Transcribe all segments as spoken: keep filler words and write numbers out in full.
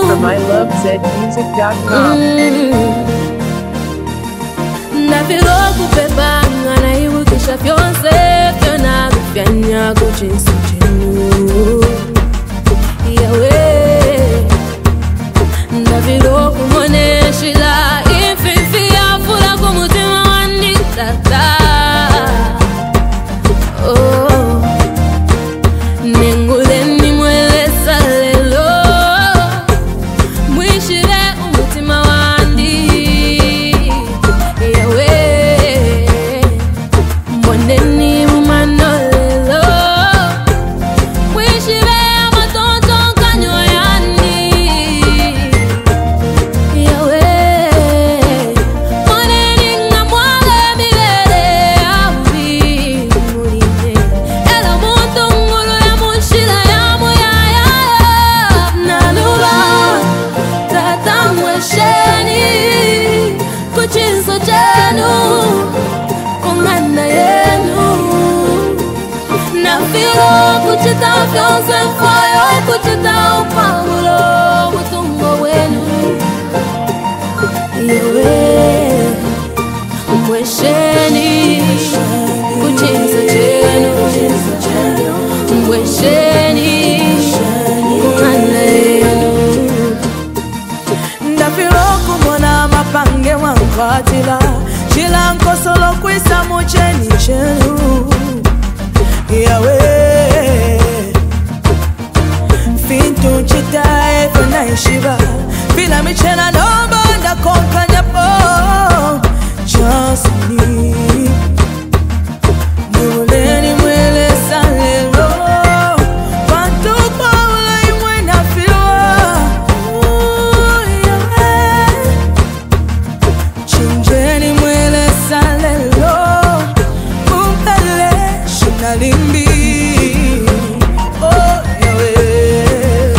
from I love zed music dot com. Nafiro kupepanga na iwukisha fyonse fyona kufyanya kuchinsu chenu yawe nafiro kumoneshila ififi ya fula kumutima wandi tata oh nengule ni mwele salelo mwishile umutima wandi yawe mboneni mumanolelo mwishile amatoto kanyo yandi yawe mboneni nga mwale milele awi muline ela muntu ngulule mushila ya muyaya naluba tata mwesheni kuchinso chenu kungana yenu nafiro kuchita fyonse mfayo kuchita upamulo mutungo wenu yawe mwesheni kuchinso chenu mwesheni kungana yenu ndafiro kumona mapange wankwatila chila nkosolo kwisa mucheni chenu yawe fintu chitae fana ishiba fila michena nomba ndakonkanya po chansini niwuleni mwele salelo pantu paula imwe nafiwa chinjeni mwele salelo umpele shinalimbi oh yawe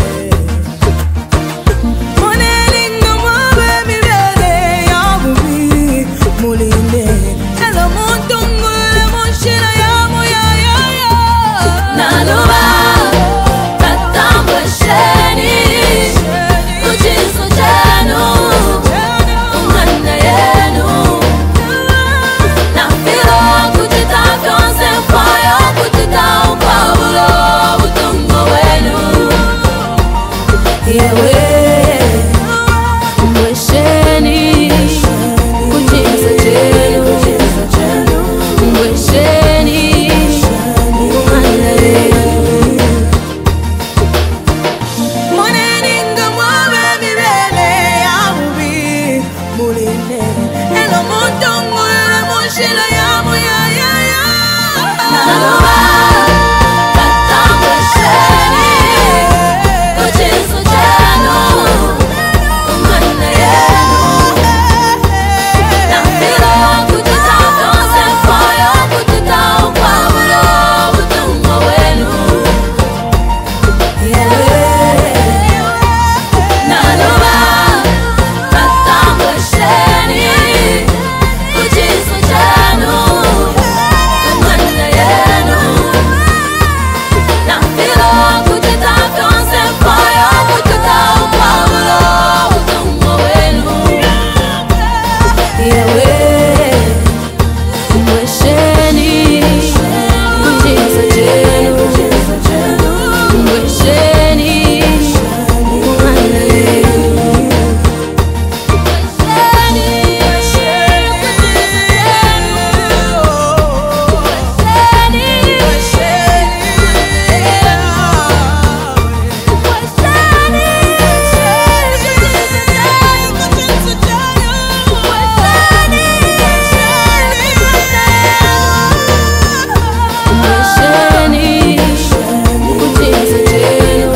monelinga mwabe milele yabubi muline elo muntu ngule mushina ya muyayaya naluba tata mwesheni kuchinso chenu kungana yenu nafiro kuchita fyonse mfayo kuchita upabulo mutungo wenu yawe mwesheni kuchinso chenu mwesheni kungana yenu monelinga mwabe milele yabubi muline elo muntu ngule mushina ya muyayaya naluba tata mwesheni kuchinso chenu kungana yenu nafiro kuchita fyonse mfayo kuchita upabulo mutungo wenu yawe naluba tata mwesheni kuchinso chenu kungana yenu nafiro kuchita fyonse mfayo kuchita upabulo mutungo wenu yawe mwesheni kuchinso chenu mwesheni kungana yenu mwesheni kuchinso chenu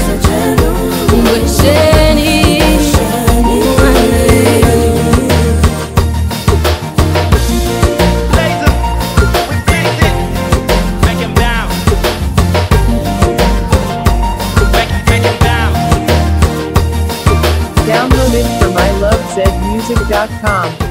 mwesheni kungana yenu Laser, we fix it. Make him bounce. Make, make him bounce. Download it from I love zed music dot com.